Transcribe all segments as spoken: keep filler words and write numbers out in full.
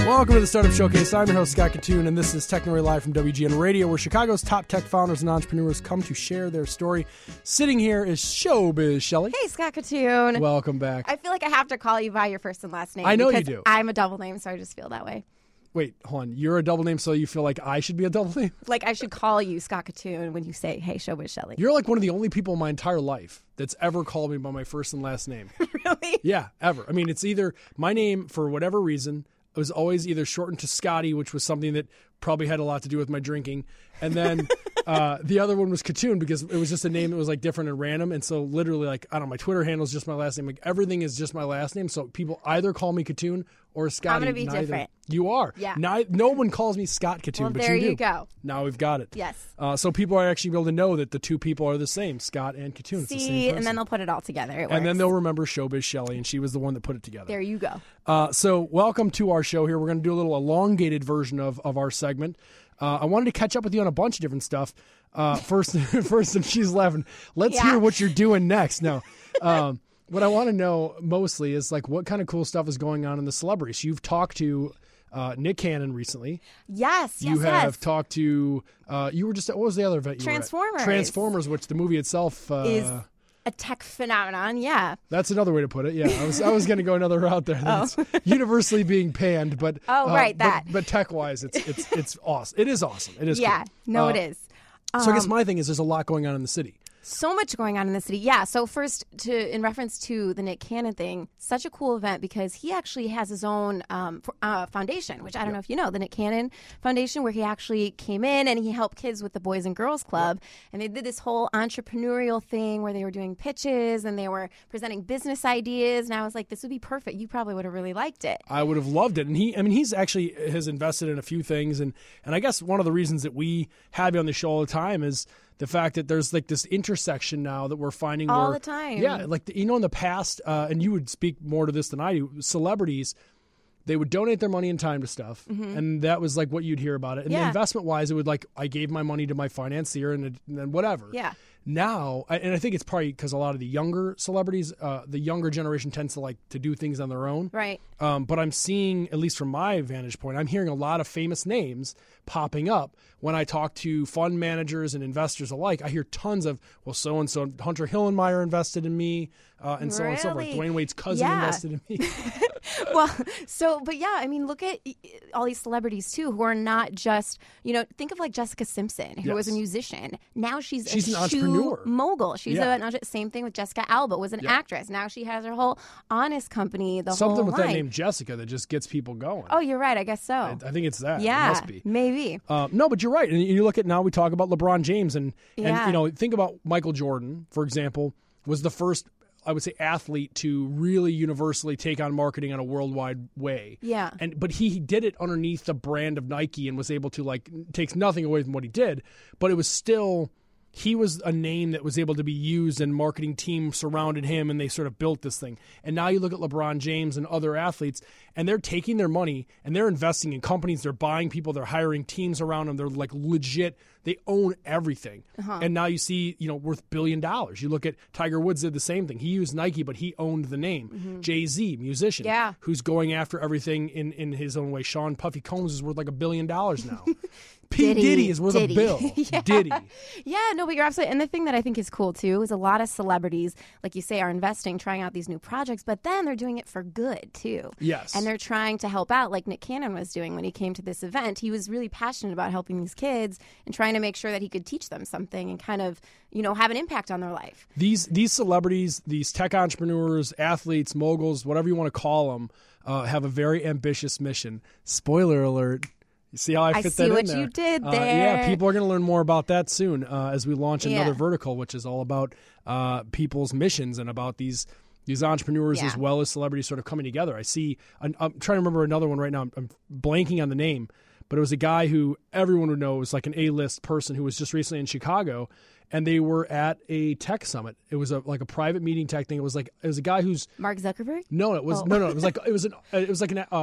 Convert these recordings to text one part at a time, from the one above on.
Welcome to the Startup Showcase. I'm your host, Scott Katoon, and this is Technoray Live from W G N Radio, where Chicago's top tech founders and entrepreneurs come to share their story. Sitting here is Showbiz Shelley. Hey, Scott Katoon. Welcome back. I feel like I have to call you by your first and last name. I know you because do. I'm a double name, so I just feel that way. Wait, hold on. You're a double name, so you feel like I should be a double name? Like I should call you Scott Katoon when you say, hey, Showbiz Shelley. You're like one of the only people in my entire life that's ever called me by my first and last name. Really? Yeah, ever. I mean, it's either my name, for whatever reason, it was always either shortened to Scotty, which was something that probably had a lot to do with my drinking. And then uh, the other one was Katoon because it was just a name that was like different and random. And so literally, like, I don't know, my Twitter handle is just my last name. Like, everything is just my last name. So people either call me Katoon or Scotty. I'm going to be neither. different. You are. Yeah. Ni- no one calls me Scott Katoon, Well, but there you do. you go. Now we've got it. Yes. Uh, so people are actually able to know that the two people are the same, Scott and Katoon. It's the same See, person. and then they'll put it all together. It And then works. they'll remember Showbiz Shelley, and she was the one that put it together. There you go. Uh, so welcome to our show here. We're going to do a little elongated version of, of our segment. Uh, I wanted to catch up with you on a bunch of different stuff. Uh, first, first, and she's laughing. Let's Yeah. hear what you're doing next. Now, um, what I want to know mostly is like what kind of cool stuff is going on in the celebrities. You've talked to uh, Nick Cannon recently. Yes, yes, You have yes. talked to. Uh, you were just at, what was the other event? You Transformers. Were at? Transformers, which the movie itself uh, Is a tech phenomenon, yeah. That's another way to put it. Yeah, I was I was going to go another route there. That's Oh. universally being panned, but Oh, uh, right, but- that. But, tech wise, it's it's it's awesome. It is awesome. It is. Yeah, cool. no, Uh, it is. So I guess Um, my thing is there's a lot going on in the city. So much going on in the city. Yeah. So first, to in reference to the Nick Cannon thing, such a cool event because he actually has his own um, f- uh, foundation, which I don't know if you know, the Nick Cannon Foundation, where he actually came in and he helped kids with the Boys and Girls Club, and they did this whole entrepreneurial thing where they were doing pitches and they were presenting business ideas. And I was like, this would be perfect. You probably would have really liked it. I would have loved it. And he, I mean, he's actually has invested in a few things. And, and I guess one of the reasons that we have you on the show all the time is the fact that there's like this intersection now that we're finding All where, the time. Yeah. Like, the, you know, in the past, uh, and you would speak more to this than I do, celebrities, they would donate their money and time to stuff. And that was like what you'd hear about it. And Yeah. investment wise, it would like, I gave my money to my financier and, it, and then whatever. Yeah. Now, and I think it's probably because a lot of the younger celebrities, uh, the younger generation tends to like to do things on their own. Right. Um, but I'm seeing, at least from my vantage point, I'm hearing a lot of famous names popping up when I talk to fund managers and investors alike. I hear tons of, well, so-and-so, Hunter Hillenmeyer invested in me, uh, and so on and so forth. Really? Dwayne Wade's cousin Yeah. invested in me. Well, so, but yeah, I mean, look at all these celebrities too, who are not just, you know, think of like Jessica Simpson, who was a Yes. musician. Now she's, She's a an shoe entrepreneur. mogul. She's Yeah. a, an entre- same thing with Jessica Alba, was an Yeah. actress. Now she has her whole Honest company, the Something whole with line. that name Jessica that just gets people going. Oh, you're right. I guess so. I, I think it's that. It yeah, must be. maybe. Uh, no, but you're right. And you look at now we talk about LeBron James and, and Yeah. you know, think about Michael Jordan, for example, was the first, I would say, athlete to really universally take on marketing in a worldwide way. Yeah. And but he did it underneath the brand of Nike and was able to like takes nothing away from what he did, but it was still he was a name that was able to be used and marketing team surrounded him and they sort of built this thing. And now you look at LeBron James and other athletes and they're taking their money and they're investing in companies, they're buying people, they're hiring teams around them, they're like legit, they own everything. Uh-huh. And now you see, you know, worth billion dollars. You look at Tiger Woods did the same thing. He used Nike, but he owned the name. Mm-hmm. Jay-Z, musician, Yeah. who's going after everything in, in his own way. Sean Puffy Combs is worth like a billion dollars now. P. Diddy, Diddy, is worth Diddy. a bill. Yeah. Diddy. Yeah, no, but you're absolutely. And the thing that I think is cool too is a lot of celebrities, like you say, are investing, trying out these new projects, but then they're doing it for good too. Yes. And they're trying to help out, like Nick Cannon was doing when he came to this event. He was really passionate about helping these kids and trying to make sure that he could teach them something and kind of, you know, have an impact on their life. These these celebrities, these tech entrepreneurs, athletes, moguls, whatever you want to call them, uh, have a very ambitious mission. Spoiler alert. You see how I I fit see that in what there? you did Uh, there. yeah, people are going to learn more about that soon uh, as we launch another Yeah. vertical, which is all about uh, people's missions and about these these entrepreneurs Yeah. as well as celebrities sort of coming together. I see. I'm, I'm trying to remember another one right now. I'm, I'm blanking on the name, but it was a guy who everyone would know was like an A-list person who was just recently in Chicago, and they were at a tech summit. It was a like a private meeting tech thing. It was like it was a guy who's Mark Zuckerberg? no, it was Oh. no, no. It was like it was an it was like an uh,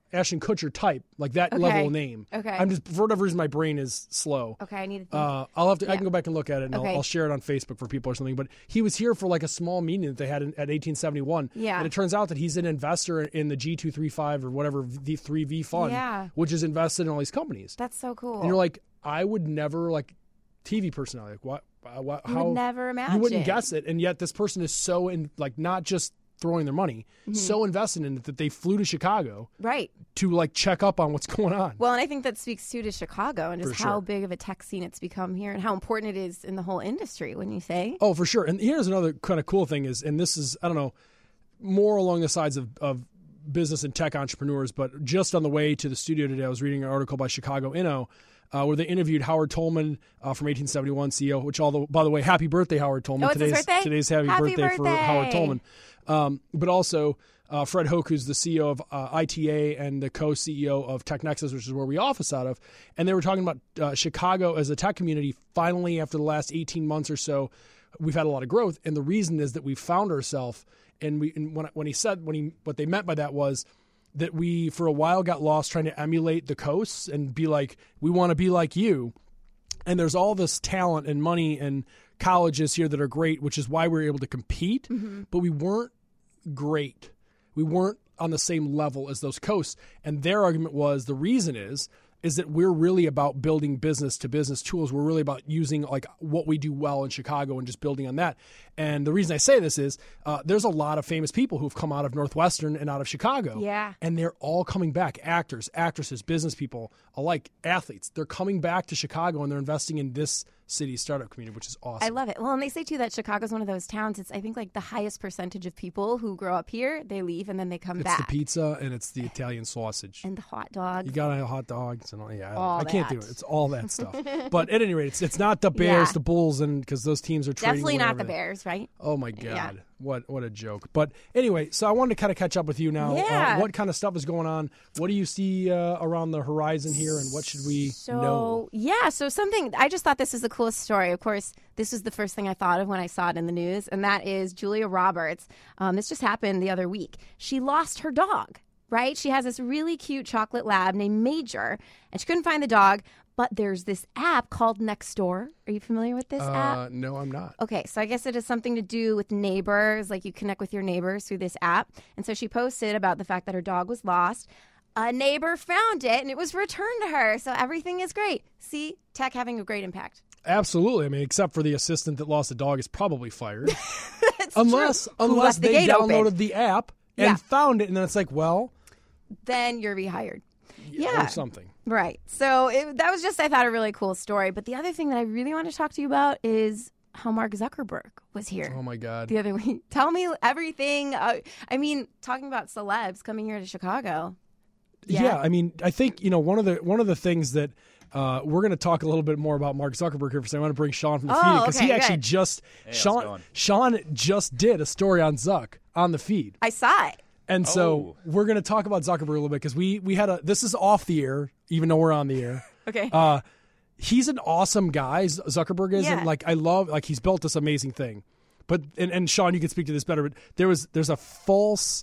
Ashton Kutcher type, like that Okay. level name. Okay. I'm just for whatever reason my brain is slow. Okay, I need to think. Uh, I'll have to. I Yeah. can go back and look at it, and Okay. I'll, I'll share it on Facebook for people or something. But he was here for like a small meeting that they had in, at eighteen seventy-one. Yeah. And it turns out that he's an investor in the G two thirty-five or whatever V three V fund, Yeah. which is invested in all these companies. That's so cool. And you're like, I would never like T V personality. Like what? uh, what you how? would never imagine. You wouldn't guess it, and yet this person is so in like not just throwing their money, Mm-hmm. so invested in it that they flew to Chicago Right. to like check up on what's going on. Well, and I think that speaks too to Chicago and just For how sure. big of a tech scene it's become here and how important it is in the whole industry, wouldn't you say? Oh, for sure. And here's another kind of cool thing is, and this is, I don't know, more along the sides of, of business and tech entrepreneurs, but just on the way to the studio today, I was reading an article by Chicago Inno uh, where they interviewed Howard Tolman uh, from eighteen seventy-one, C E O, which, all the, by the way, happy birthday, Howard Tolman. Oh, it's his today's, birthday? today's happy, Happy birthday, for birthday. Howard Tolman. Um, but also uh, Fred Hoke, who's the C E O of uh, I T A and the co-C E O of TechNexus, which is where we office out of. And they were talking about uh, Chicago as a tech community. Finally, after the last eighteen months or so, we've had a lot of growth. And the reason is that we found ourselves, and we and when, when he said, when he what they meant by that was that we, for a while, got lost trying to emulate the coasts and be like, we want to be like you. And there's all this talent and money and colleges here that are great, which is why we were able to compete, Mm-hmm. but we weren't great. We weren't on the same level as those coasts. And their argument was the reason is is that we're really about building business to business tools. We're really about using like what we do well in Chicago and just building on that. And the reason I say this is uh, there's a lot of famous people who've come out of Northwestern and out of Chicago. Yeah. And they're all coming back. Actors, actresses, business people alike, athletes. They're coming back to Chicago and they're investing in this city's startup community, which is awesome. I love it. Well, and they say too that Chicago's one of those towns. It's I think like the highest percentage of people who grow up here, they leave and then they come It's back. the pizza and it's the Italian sausage. And the hot dogs. You gotta have hot dogs and all. Yeah, I, don't- All I can't do that. it. It's all that stuff. But at any rate, it's, it's not the Bears, Yeah. the Bulls, and because those teams are trading Definitely away not the everything. Bears, right? Oh my God, Yeah. what what a joke! But anyway, so I wanted to kind of catch up with you now. Yeah. Uh, what kind of stuff is going on? What do you see uh, around the horizon here, and what should we So know? yeah, so something I just thought this was the coolest story. Of course, this was the first thing I thought of when I saw it in the news, and that is Julia Roberts. Um, this just happened the other week. She lost her dog. Right? She has this really cute chocolate lab named Major, and she couldn't find the dog. But there's this app called Nextdoor. Are you familiar with this app? Uh, no, I'm not. Okay, so I guess it has something to do with neighbors, like you connect with your neighbors through this app. And so she posted about the fact that her dog was lost. A neighbor found it, and it was returned to her. So everything is great. See, tech having a great impact. Absolutely. I mean, except for the assistant that lost the dog is probably fired, It's unless true. Who unless left the they gate downloaded open? the app and Yeah. found it, and then it's like, well, Then you're rehired. Yeah. or something. Right. So it, that was just, I thought, a really cool story. But the other thing that I really want to talk to you about is how Mark Zuckerberg was here Oh my God. the other week. Tell me everything. Uh, I mean, talking about celebs coming here to Chicago. Yeah. Yeah. I mean, I think you know one of the one of the things that uh, we're going to talk a little bit more about Mark Zuckerberg here. Because I want to bring Sean from the Oh, feed because he okay, actually good. just how's it Sean going? Sean just did a story on Zuck on the feed, I saw it. and so Oh. we're going to talk about Zuckerberg a little bit because we we had a this is off the air even though we're on the air. Okay. Uh, he's an awesome guy. Z- Zuckerberg is, Yeah. and like I love like he's built this amazing thing. But and, and Sean, you can speak to this better. But there was there's a false.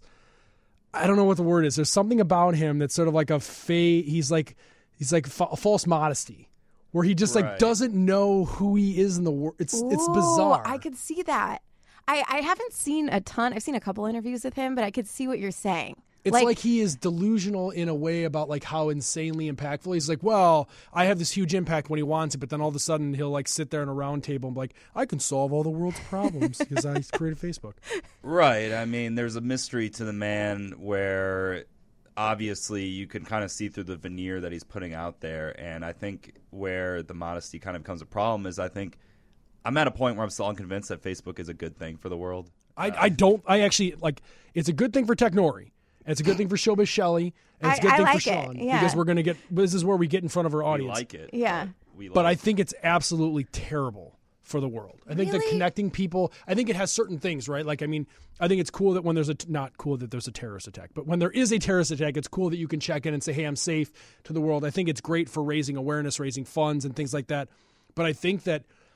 I don't know what the word is. There's something about him that's sort of like a fake. He's like he's like fa- a false modesty, where he just like Right. doesn't know who he is in the world. It's it's Ooh, bizarre. I could see that. I, I haven't seen a ton. I've seen a couple interviews with him, but I could see what you're saying. It's like, he is delusional in a way about like how insanely impactful. He's like, well, I have this huge impact when he wants it, but then all of a sudden he'll like sit there in a round table and be like, I can solve all the world's problems because I created Facebook. Right. I mean, there's a mystery to the man where obviously you can kind of see through the veneer that he's putting out there. And I think where the modesty kind of becomes a problem is I think I'm at a point where I'm still unconvinced that Facebook is a good thing for the world. I, I don't. I actually like. It's a good thing for Technori. It's a good thing for Showbiz Shelley. And it's a I- good I thing like for it, Sean yeah. because we're gonna get. This is where we get in front of our We audience. like it. Yeah. But, we But like I think it's absolutely terrible for the world. I think that Really? connecting people. I think it has certain things, right? Like, I mean, I think it's cool that when there's a not cool that there's a terrorist attack, but when there is a terrorist attack, it's cool that you can check in and say, "Hey, I'm safe" to the world. I think it's great for raising awareness, raising funds, and things like that. But I think that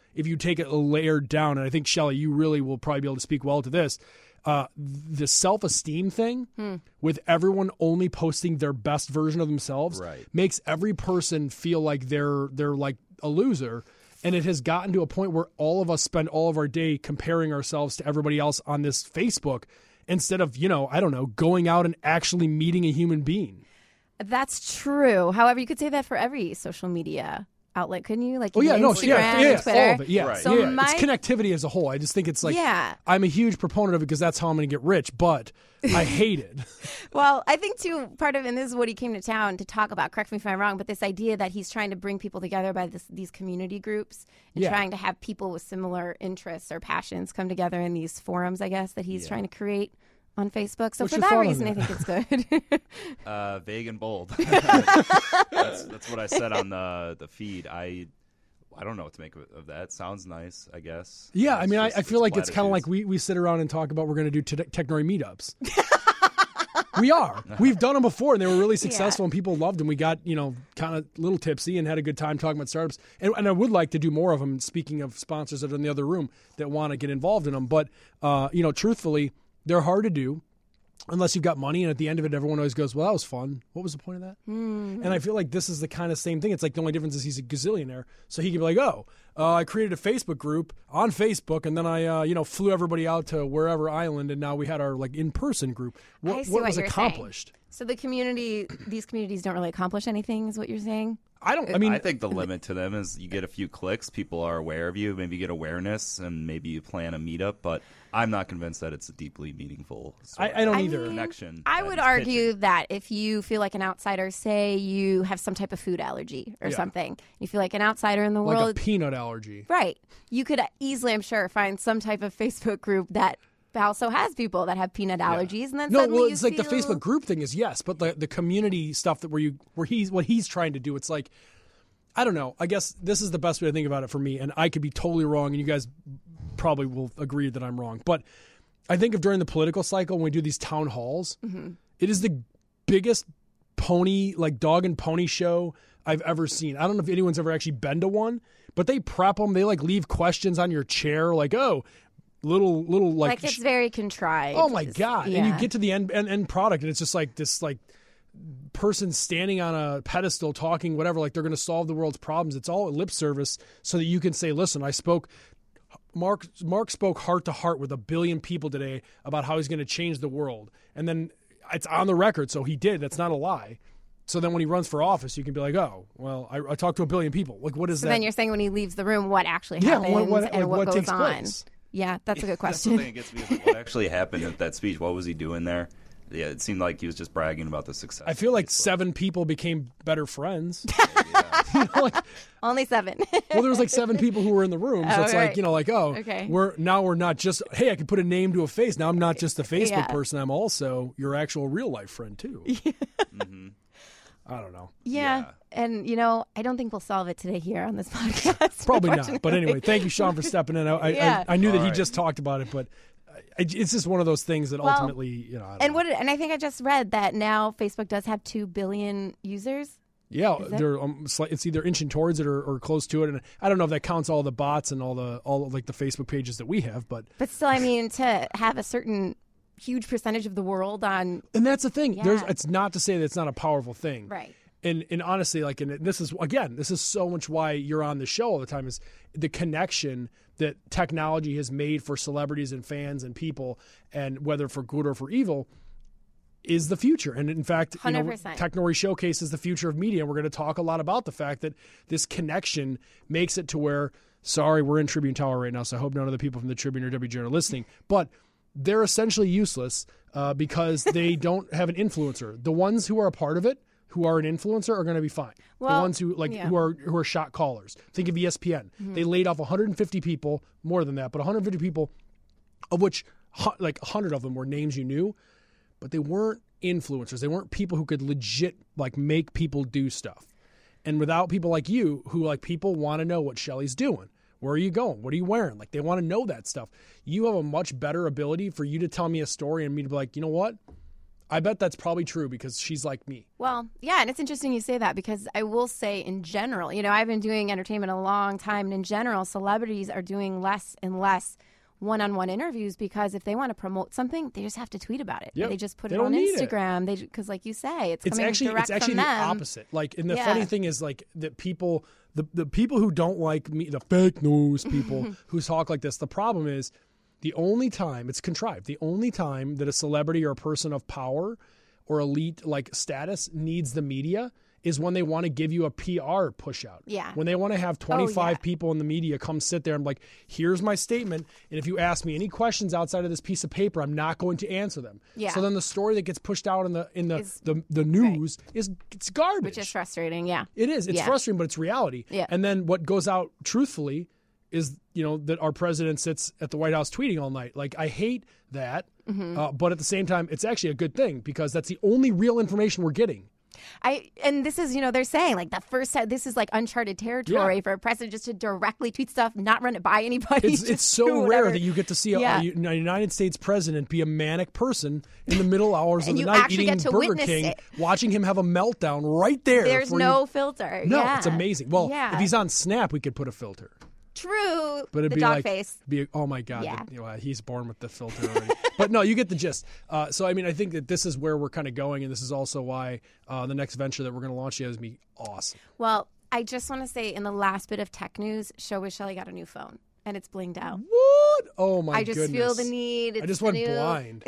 if you take it a layer down, and I think, Shelley, you really will probably be able to speak well to this, uh, the self-esteem thing hmm. with everyone only posting their best version of themselves right. makes every person feel like they're they're like a loser. And it has gotten to a point where all of us spend all of our day comparing ourselves to everybody else on this Facebook instead of, you know, I don't know, going out and actually meeting a human being. That's true. However, you could say that for every social media outlet, couldn't you? Like, oh yeah, no, Instagram, yeah, yeah, Twitter. all of it, yeah, right. so yeah, my, it's connectivity as a whole. I just think it's like, yeah. I'm a huge proponent of it because that's how I'm going to get rich, but I hate it. Well, I think too, part of, and this is what he came to town to talk about, correct me if I'm wrong, but this idea that he's trying to bring people together by this, these community groups and yeah. trying to have people with similar interests or passions come together in these forums, I guess, that he's yeah. trying to create on Facebook. So What's for that reason, I think it's good. uh, vague and bold. that's, that's what I said on the the feed. I I don't know what to make of, of that. Sounds nice, I guess. Yeah, it's I mean, just, I, I feel it's like it's kind of like we, we sit around and talk about we're going to do te- Technori meetups. We are. We've done them before, and they were really successful, yeah. and people loved them. We got, you know, kind of a little tipsy and had a good time talking about startups. And, and I would like to do more of them, speaking of sponsors that are in the other room that want to get involved in them. But, uh, you know, truthfully, they're hard to do unless you've got money. And at the end of it, everyone always goes, well, that was fun. What was the point of that? Mm-hmm. And I feel like this is the kind of same thing. It's like the only difference is he's a gazillionaire. So he can be like, oh, uh, I created a Facebook group on Facebook, and then I, uh, you know, flew everybody out to wherever island, and now we had our like in-person group. What, I see what what was you're accomplished? Saying. So the community, these communities don't really accomplish anything, is what you're saying? I don't. I mean, I think the limit to them is you get a few clicks, people are aware of you, maybe you get awareness, and maybe you plan a meetup. But I'm not convinced that it's a deeply meaningful. I, I don't I either. mean, connection. I would argue pitching. that if you feel like an outsider, say you have some type of food allergy or yeah. something, you feel like an outsider in the like world, like a peanut allergy, right? You could easily, I'm sure, find some type of Facebook group that also has people that have peanut allergies, yeah. and then no, suddenly well, it's you like feel... the Facebook group thing is yes, but the the community stuff that where you where he's what he's trying to do, it's like. I don't know. I guess this is the best way to think about it for me, and I could be totally wrong, and you guys probably will agree that I'm wrong. But I think of during the political cycle when we do these town halls, mm-hmm. it is the biggest pony, like dog and pony show I've ever seen. I don't know if anyone's ever actually been to one, but they prep them. They like leave questions on your chair, like, oh, little, little like. Like it's very contrived. Oh my God. Yeah. And you get to the end, end, end product, and it's just like this, like, person standing on a pedestal talking whatever, like they're going to solve the world's problems. It's all lip service so that you can say, listen, I spoke Mark Mark spoke heart to heart with a billion people today about how he's going to change the world, and then it's on the record, so he did. That's not a lie. So then when he runs for office, you can be like, oh, well, I, I talked to a billion people. Like, what is so that? then you're saying when he leaves the room, what actually yeah, happens what, what, and like, what, what goes takes on? place? Yeah, that's a good question. That's the thing that gets me is what actually happened at that speech? What was he doing there? Yeah, it seemed like he was just bragging about the success. I feel like seven people became better friends. Yeah. You know, like, Only seven. well, there was like seven people who were in the room, so Oh, it's right. like, you know, like, oh, Okay. we're now we're not just, hey, I can put a name to a face. Now I'm not just a Facebook Yeah. person. I'm also your actual real life friend too. Mm-hmm. I don't know. Yeah. Yeah. And, you know, I don't think we'll solve it today here on this podcast. Probably not. But anyway, thank you, Sean, for stepping in. I, I, Yeah. I, I knew that All he right. just talked about it, but I, it's just one of those things that Well, ultimately, you know. I don't And know. what? And I think I just read that now Facebook does have two billion users. Yeah, Is it? they're um, slight, it's either inching towards it or, or close to it, and I don't know if that counts all the bots and all the all of, like the Facebook pages that we have, but But still, I mean, to have a certain huge percentage of the world on. and that's the thing. Yeah. There's it's not to say that it's not a powerful thing, Right. And and honestly, like, and this is again, this is so much why you're on the show all the time is the connection that technology has made for celebrities and fans and people, and whether for good or for evil, is the future. And in fact, you know, one hundred percent. Technori Showcase is the future of media. And we're going to talk a lot about the fact that this connection makes it to where, sorry, we're in Tribune Tower right now, so I hope none of the people from the Tribune or W G N are listening, but they're essentially useless uh, because they don't have an influencer. The ones who are a part of it, who are an influencer, are going to be fine. Well, the ones who like yeah. who are who are shot callers. Think of E S P N. Mm-hmm. They laid off one hundred fifty people, more than that, but one hundred fifty people, of which hu- like one hundred of them were names you knew, but they weren't influencers. They weren't people who could legit like make people do stuff. And without people like you, who like people want to know what Shelly's doing. Where are you going? What are you wearing? Like they want to know that stuff. You have a much better ability for you to tell me a story and me to be like, you know what? I bet that's probably true because she's like me. Well, yeah, and it's interesting you say that because I will say in general, you know, I've been doing entertainment a long time, and in general, celebrities are doing less and less one-on-one interviews because if they want to promote something, they just have to tweet about it. Yep. They just put They it on don't need Instagram. They because, like you say, it's, It's coming actually direct it's actually from the them. opposite. Like, and the Yeah. funny thing is, like, that people, the the people who don't like me, the fake news people who talk like this. The problem is, the only time it's contrived, the only time that a celebrity or a person of power or elite like status needs the media is when they want to give you a P R push out. Yeah. When they want to have twenty-five Oh, yeah. people in the media come sit there and be like, here's my statement. And if you ask me any questions outside of this piece of paper, I'm not going to answer them. Yeah. So then the story that gets pushed out in the in the, Is- the, the news is it's garbage. Which is frustrating, yeah. It is. It's Yeah. frustrating, but it's reality. Yeah. And then what goes out truthfully is, you know, that our president sits at the White House tweeting all night. Like, I hate that. Mm-hmm. Uh, but at the same time, it's actually a good thing because that's the only real information we're getting. I and this is, you know, they're saying like the first time this is like uncharted territory Yeah. for a president just to directly tweet stuff, not run it by anybody. It's just it's so do rare whatever. that you get to see a, Yeah. a United States president be a manic person in the middle hours of And the you night actually eating get to Burger witness King, it. watching him have a meltdown right there. There's for no you. filter. No, yeah. it's amazing. Well, yeah. if he's on Snap, we could put a filter. True. But it'd the be dog like, face. Be, oh my God, Yeah. you know, he's born with the filter already. But no, you get the gist. Uh, so I mean, I think that this is where we're kind of going, and this is also why uh, the next venture that we're going to launch is going to be awesome. Well, I just want to say in the last bit of tech news, Showbiz Shelly got a new phone and it's blinged out. What? Oh my I just goodness! feel the need. It's I just the went new- blind.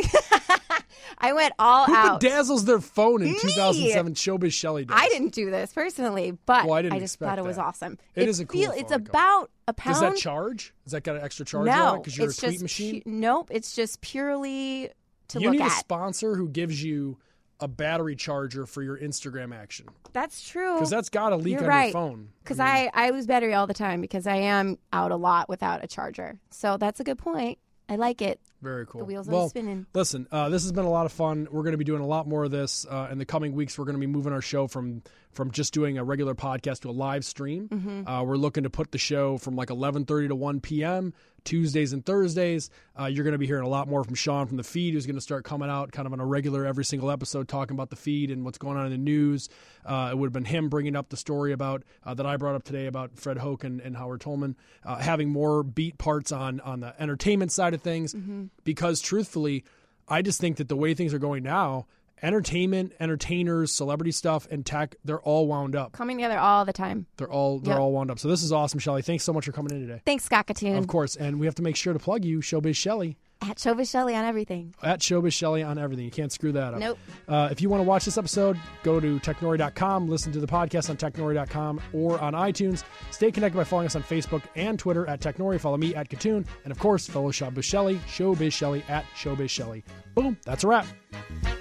I went all Who out. bedazzles their phone in Me. two thousand seven? Showbiz Shelly does. I didn't do this personally, but Well, I didn't just expect thought it was that. awesome. It is a cool feel, It's phone, about a pound. Does that charge? Does that got an extra charge no, on it because you're a it's tweet just machine? pu- nope, it's just purely to you look need at. a sponsor who gives you a battery charger for your Instagram action That's true. because that's got to leak You're on right. your phone. Because I, I lose battery all the time because I am out a lot without a charger. So that's a good point. I like it. Very cool. The wheels well, are spinning. Listen, uh, this has been a lot of fun. We're going to be doing a lot more of this uh, in the coming weeks. We're going to be moving our show from from just doing a regular podcast to a live stream. Mm-hmm. Uh, we're looking to put the show from like eleven thirty to one p.m. Tuesdays and Thursdays. Uh, you're going to be hearing a lot more from Sean from the feed, who's going to start coming out kind of on a regular every single episode talking about the feed and what's going on in the news. Uh, it would have been him bringing up the story about uh, that I brought up today about Fred Hoke and, and Howard Tolman uh, having more beat parts on on the entertainment side of things Mm-hmm. because truthfully, I just think that the way things are going now, entertainment, entertainers, celebrity stuff, and tech, they're all wound up. Coming together all the time. They're all they're Yep. all wound up. So this is awesome, Shelly. Thanks so much for coming in today. Thanks, Skakatoon. Of course, and we have to make sure to plug you, Showbiz Shelly, At Showbiz Shelly on everything. at Showbiz Shelly on everything. You can't screw that up. Nope. Uh, if you want to watch this episode, go to technori dot com, listen to the podcast on technori dot com or on iTunes. Stay connected by following us on Facebook and Twitter at Technori. Follow me at Katoon. And of course, follow Showbiz Shelly, Showbiz Shelly at Showbiz Shelly. Boom. That's a wrap.